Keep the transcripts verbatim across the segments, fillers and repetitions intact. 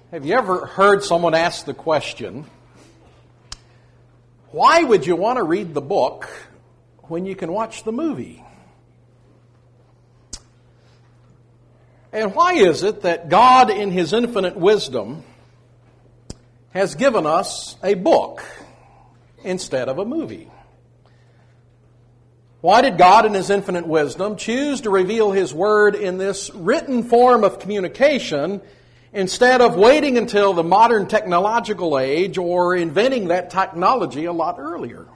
Have you ever heard someone ask the question, why would you want to read the book when you can watch the movie? And why is it that God, in His infinite wisdom, has given us a book instead of a movie? Why did God, in His infinite wisdom, choose to reveal His Word in this written form of communication instead of waiting until the modern technological age or inventing that technology a lot earlier?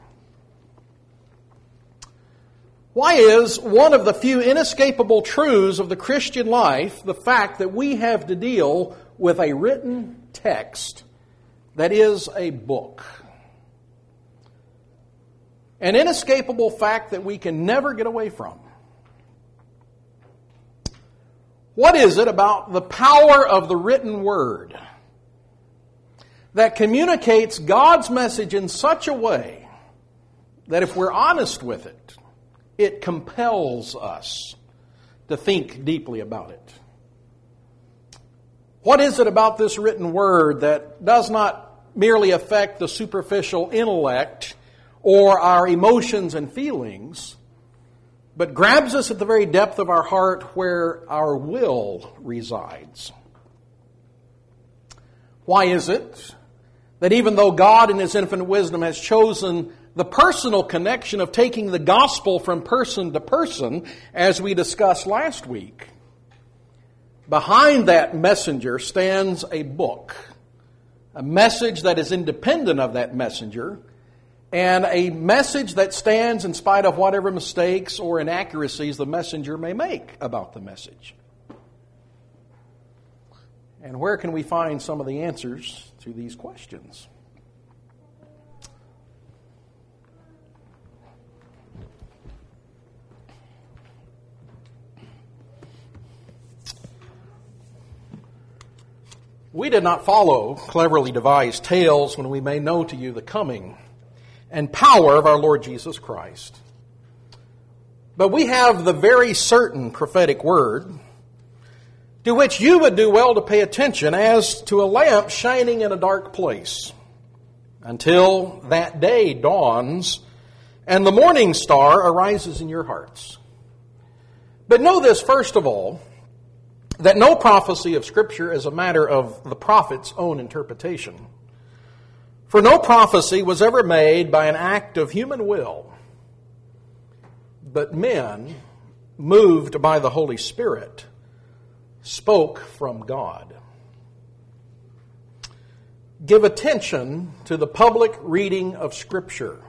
Why is one of the few inescapable truths of the Christian life the fact that we have to deal with a written text that is a book? An inescapable fact that we can never get away from. What is it about the power of the written word that communicates God's message in such a way that if we're honest with it, it compels us to think deeply about it? What is it about this written word that does not merely affect the superficial intellect or our emotions and feelings, but grabs us at the very depth of our heart where our will resides? Why is it that even though God in His infinite wisdom has chosen the personal connection of taking the gospel from person to person, as we discussed last week, behind that messenger stands a book, a message that is independent of that messenger, and a message that stands in spite of whatever mistakes or inaccuracies the messenger may make about the message? And where can we find some of the answers to these questions? We did not follow cleverly devised tales when we made known to you the coming and power of our Lord Jesus Christ. But we have the very certain prophetic word to which you would do well to pay attention as to a lamp shining in a dark place until that day dawns and the morning star arises in your hearts. But know this first of all, that no prophecy of Scripture is a matter of the prophet's own interpretation. For no prophecy was ever made by an act of human will, but men, moved by the Holy Spirit, spoke from God. Give attention to the public reading of Scripture,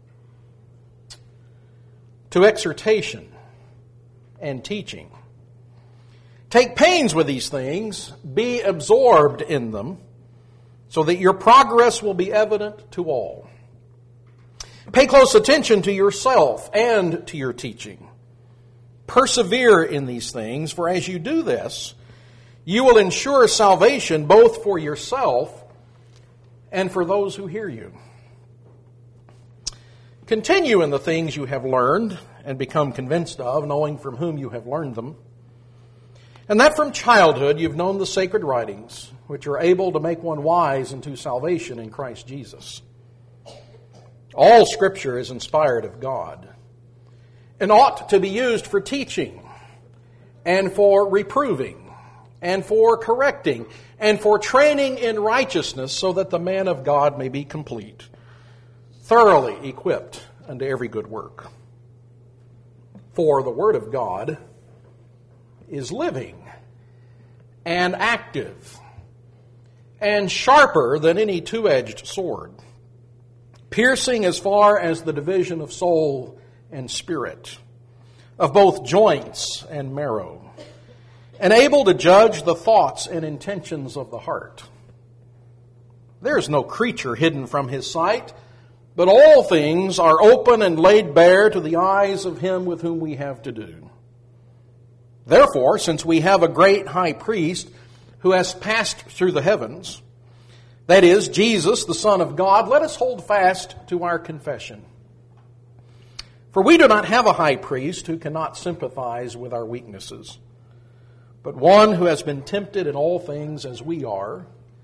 to exhortation and teaching. Take pains with these things, be absorbed in them, so that your progress will be evident to all. Pay close attention to yourself and to your teaching. Persevere in these things, for as you do this, you will ensure salvation both for yourself and for those who hear you. Continue in the things you have learned and become convinced of, knowing from whom you have learned them, and that from childhood you've known the sacred writings, which are able to make one wise unto salvation in Christ Jesus. All Scripture is inspired of God and ought to be used for teaching and for reproving and for correcting and for training in righteousness, so that the man of God may be complete, thoroughly equipped unto every good work. For the Word of God is living and active and sharper than any two-edged sword, piercing as far as the division of soul and spirit, of both joints and marrow, and able to judge the thoughts and intentions of the heart. There is no creature hidden from His sight, but all things are open and laid bare to the eyes of Him with whom we have to do. Therefore, since we have a great high priest who has passed through the heavens, that is, Jesus, the Son of God, let us hold fast to our confession. For we do not have a high priest who cannot sympathize with our weaknesses, but one who has been tempted in all things as we are,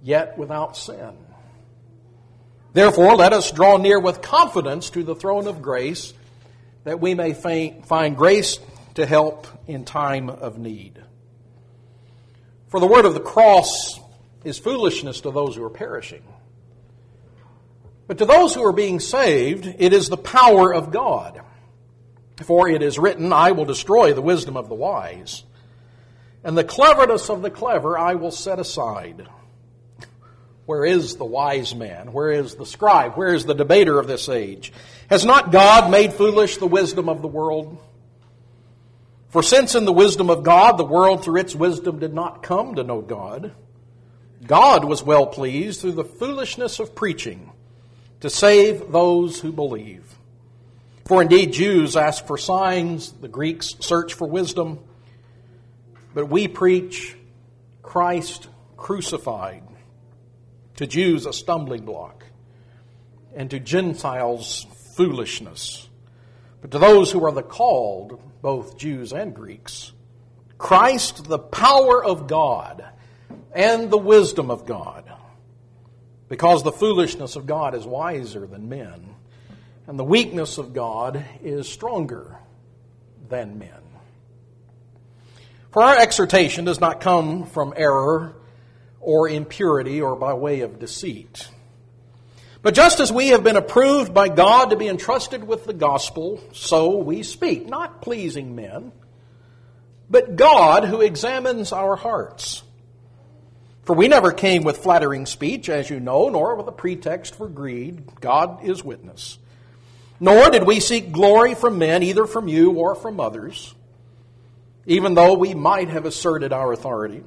yet without sin. Therefore, let us draw near with confidence to the throne of grace, that we may find grace to help in time of need. For the word of the cross is foolishness to those who are perishing. But to those who are being saved, it is the power of God. For it is written, I will destroy the wisdom of the wise, and the cleverness of the clever I will set aside. Where is the wise man? Where is the scribe? Where is the debater of this age? Has not God made foolish the wisdom of the world? For since in the wisdom of God, the world through its wisdom did not come to know God, God was well pleased through the foolishness of preaching to save those who believe. For indeed Jews ask for signs, the Greeks search for wisdom, but we preach Christ crucified, to Jews a stumbling block, and to Gentiles foolishness. But to those who are the called, both Jews and Greeks, Christ the power of God and the wisdom of God, because the foolishness of God is wiser than men, and the weakness of God is stronger than men. For our exhortation does not come from error or impurity or by way of deceit. But just as we have been approved by God to be entrusted with the gospel, so we speak, not pleasing men, but God who examines our hearts. For we never came with flattering speech, as you know, nor with a pretext for greed. God is witness. Nor did we seek glory from men, either from you or from others, even though we might have asserted our authority.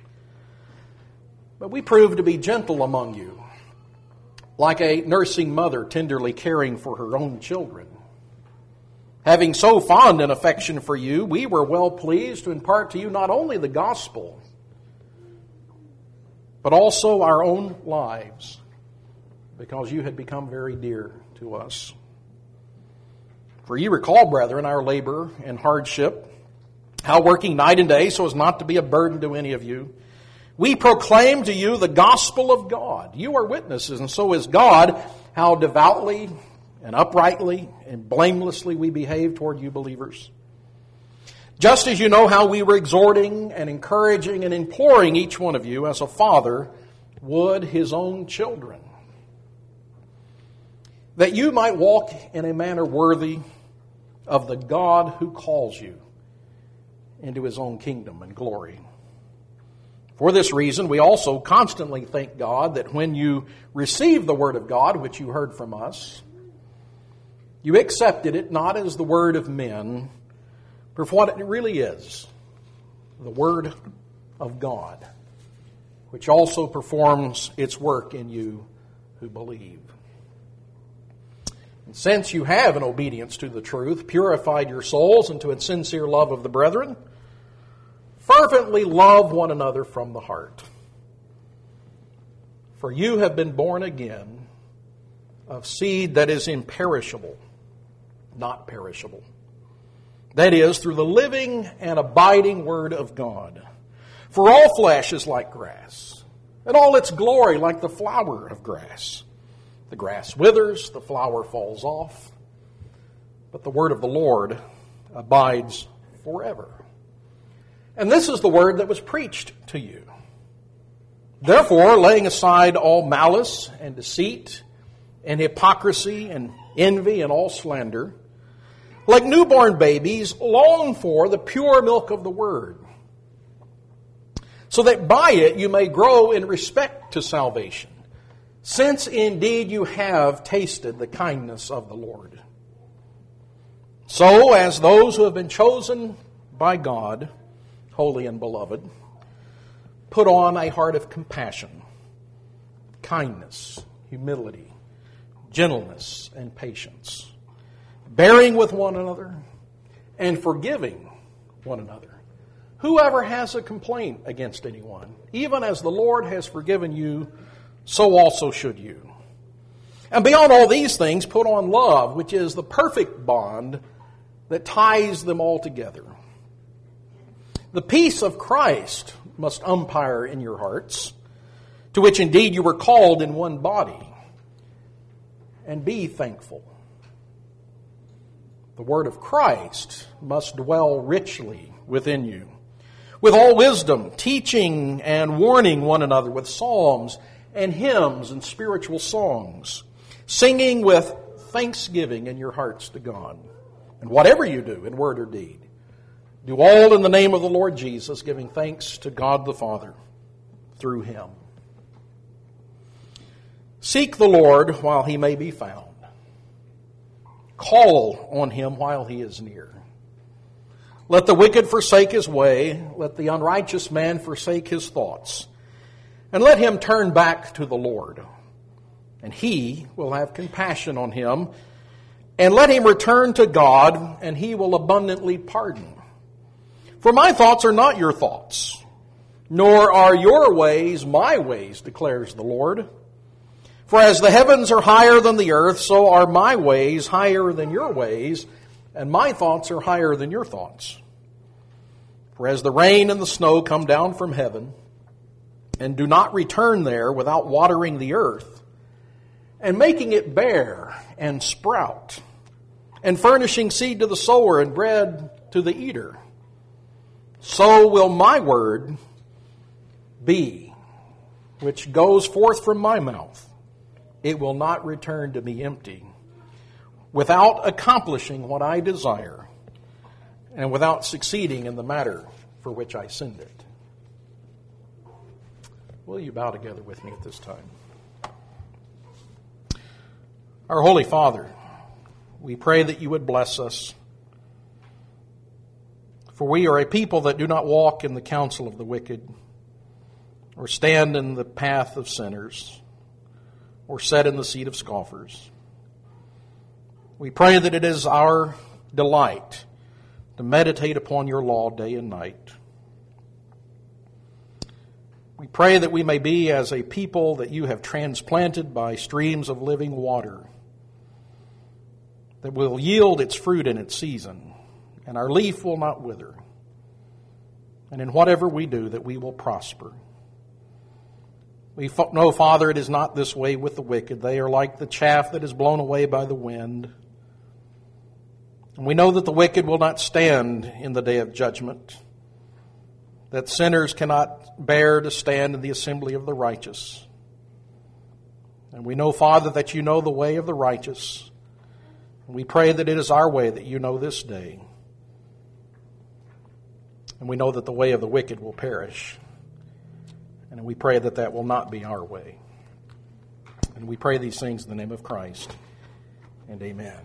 But we proved to be gentle among you, like a nursing mother tenderly caring for her own children. Having so fond an affection for you, we were well pleased to impart to you not only the gospel, but also our own lives, because you had become very dear to us. For you recall, brethren, our labor and hardship, how working night and day so as not to be a burden to any of you, we proclaim to you the gospel of God. You are witnesses, and so is God, how devoutly and uprightly and blamelessly we behave toward you believers. Just as you know how we were exhorting and encouraging and imploring each one of you as a father would his own children, that you might walk in a manner worthy of the God who calls you into his own kingdom and glory. For this reason, we also constantly thank God that when you received the word of God, which you heard from us, you accepted it not as the word of men, but for what it really is, the word of God, which also performs its work in you who believe. And since you have, in obedience to the truth, purified your souls into a sincere love of the brethren, fervently love one another from the heart. For you have been born again of seed that is imperishable, not perishable. That is, through the living and abiding word of God. For all flesh is like grass, and all its glory like the flower of grass. The grass withers, the flower falls off, but the word of the Lord abides forever. And this is the word that was preached to you. Therefore, laying aside all malice and deceit and hypocrisy and envy and all slander, like newborn babies, long for the pure milk of the word, so that by it you may grow in respect to salvation, since indeed you have tasted the kindness of the Lord. So, as those who have been chosen by God, holy and beloved, put on a heart of compassion, kindness, humility, gentleness, and patience, bearing with one another and forgiving one another. Whoever has a complaint against anyone, even as the Lord has forgiven you, so also should you. And beyond all these things, put on love, which is the perfect bond that ties them all together. The peace of Christ must umpire in your hearts, to which indeed you were called in one body. And be thankful. The word of Christ must dwell richly within you, with all wisdom, teaching and warning one another with psalms and hymns and spiritual songs, singing with thanksgiving in your hearts to God. And whatever you do in word or deed, do all in the name of the Lord Jesus, giving thanks to God the Father through Him. Seek the Lord while He may be found. Call on Him while He is near. Let the wicked forsake his way. Let the unrighteous man forsake his thoughts. And let him turn back to the Lord. And He will have compassion on him. And let him return to God, and He will abundantly pardon. For my thoughts are not your thoughts, nor are your ways my ways, declares the Lord. For as the heavens are higher than the earth, so are my ways higher than your ways, and my thoughts are higher than your thoughts. For as the rain and the snow come down from heaven, and do not return there without watering the earth, and making it bear and sprout, and furnishing seed to the sower and bread to the eater, so will my word be, which goes forth from my mouth. It will not return to me empty, without accomplishing what I desire, and without succeeding in the matter for which I send it. Will you bow together with me at this time? Our Holy Father, we pray that you would bless us, for we are a people that do not walk in the counsel of the wicked, or stand in the path of sinners, or sit in the seat of scoffers. We pray that it is our delight to meditate upon your law day and night. We pray that we may be as a people that you have transplanted by streams of living water, that will yield its fruit in its season, and our leaf will not wither. And in whatever we do, that we will prosper. We know, Father, it is not this way with the wicked. They are like the chaff that is blown away by the wind. And we know that the wicked will not stand in the day of judgment, that sinners cannot bear to stand in the assembly of the righteous. And we know, Father, that you know the way of the righteous. And we pray that it is our way that you know this day. And we know that the way of the wicked will perish. And we pray that that will not be our way. And we pray these things in the name of Christ. And amen.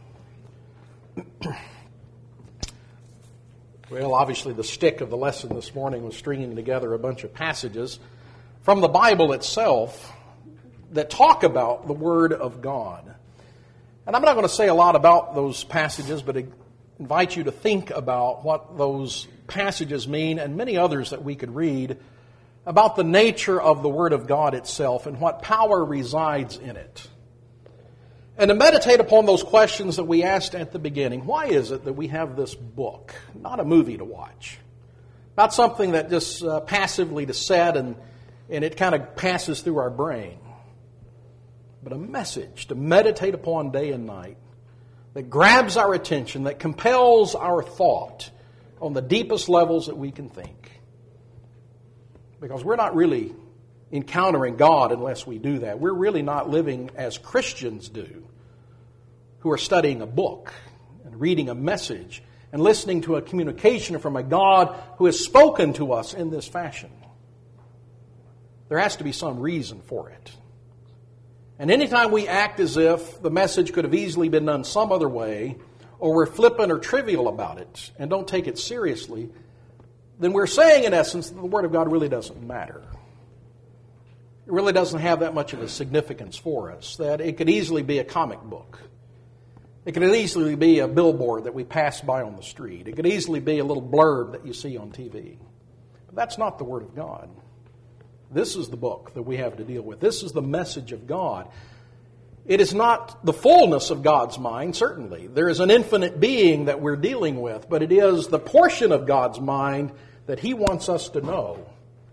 Well, obviously the stick of the lesson this morning was stringing together a bunch of passages from the Bible itself that talk about the Word of God. And I'm not going to say a lot about those passages, but I invite you to think about what those passages mean, and many others that we could read, about the nature of the Word of God itself and what power resides in it. And to meditate upon those questions that we asked at the beginning. Why is it that we have this book, not a movie to watch? Not something that just uh, passively to set and, and it kind of passes through our brain. But a message to meditate upon day and night that grabs our attention, that compels our thought on the deepest levels that we can think. Because we're not really encountering God unless we do that. We're really not living as Christians do, who are studying a book and reading a message and listening to a communication from a God who has spoken to us in this fashion. There has to be some reason for it. And anytime we act as if the message could have easily been done some other way, or we're flippant or trivial about it and don't take it seriously, then we're saying in essence that the Word of God really doesn't matter. It really doesn't have that much of a significance for us, that it could easily be a comic book. It could easily be a billboard that we pass by on the street. It could easily be a little blurb that you see on T V. But that's not the Word of God. This is the book that we have to deal with. This is the message of God. It is not the fullness of God's mind, certainly. There is an infinite being that we're dealing with, but it is the portion of God's mind that He wants us to know.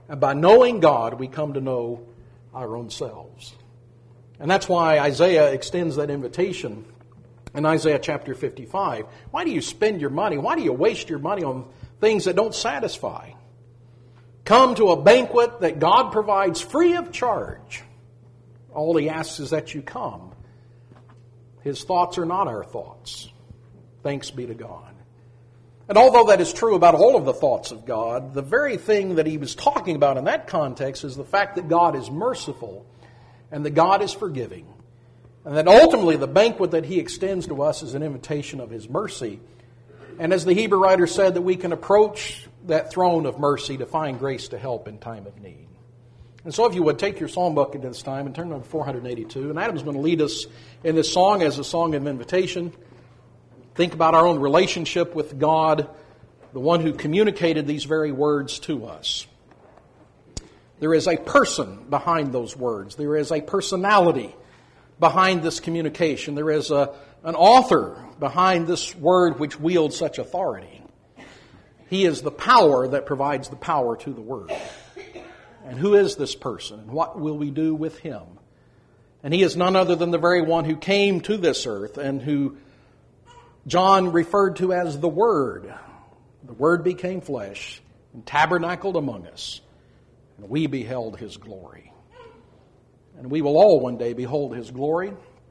And by knowing God, we come to know our own selves. And that's why Isaiah extends that invitation in Isaiah chapter fifty-five. Why do you spend your money? Why do you waste your money on things that don't satisfy? Come to a banquet that God provides free of charge. All He asks is that you come. His thoughts are not our thoughts. Thanks be to God. And although that is true about all of the thoughts of God, the very thing that he was talking about in that context is the fact that God is merciful and that God is forgiving. And that ultimately the banquet that He extends to us is an invitation of His mercy. And as the Hebrew writer said, that we can approach that throne of mercy to find grace to help in time of need. And so if you would, take your psalm book at this time and turn to four eighty-two. And Adam's going to lead us in this song as a song of invitation. Think about our own relationship with God, the one who communicated these very words to us. There is a person behind those words. There is a personality behind this communication. There is a, an author behind this word which wields such authority. He is the power that provides the power to the Word. And who is this person? And what will we do with Him? And He is none other than the very one who came to this earth and who John referred to as the Word. The Word became flesh and tabernacled among us. And we beheld His glory. And we will all one day behold His glory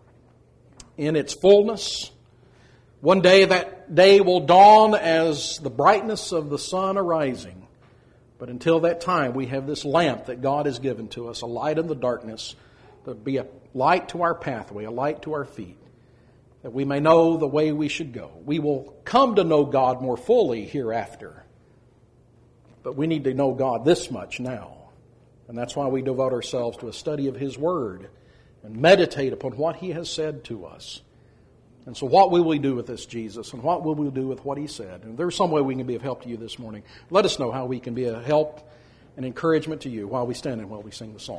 in its fullness. One day that day will dawn as the brightness of the sun arising. But until that time, we have this lamp that God has given to us, a light in the darkness, to be a light to our pathway, a light to our feet, that we may know the way we should go. We will come to know God more fully hereafter. But we need to know God this much now. And that's why we devote ourselves to a study of His Word and meditate upon what He has said to us. And so what will we do with this Jesus? And what will we do with what He said? And if there's some way we can be of help to you this morning, let us know how we can be a help and encouragement to you while we stand and while we sing the song.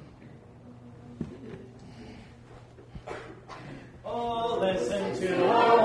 Oh, listen to our